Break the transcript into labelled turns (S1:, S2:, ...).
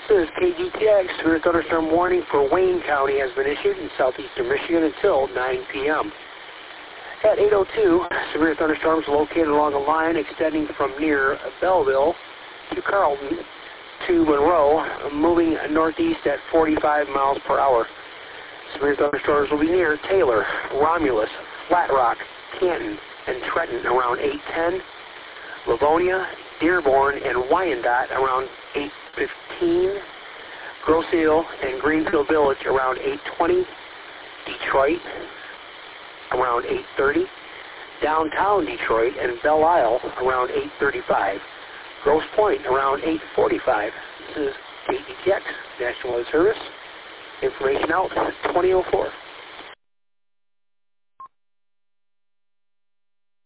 S1: This is KGTX. Severe thunderstorm warning for Wayne County has been issued in southeastern Michigan until 9 p.m. At 8:02, severe thunderstorms located along a line extending from near Belleville to Carlton to Monroe, moving northeast at 45 miles per hour. Severe thunderstorms will be near Taylor, Romulus, Flat Rock, Canton, and Trenton around 8:10, Livonia, Dearborn, and Wyandotte around 8:15, Grosse Ile and Greenfield Village around 8:20, Detroit around 8:30, downtown Detroit and Belle Isle around 8:35, Grosse Pointe around 8:45. This is KGTX, National Weather Service. Information out 2004.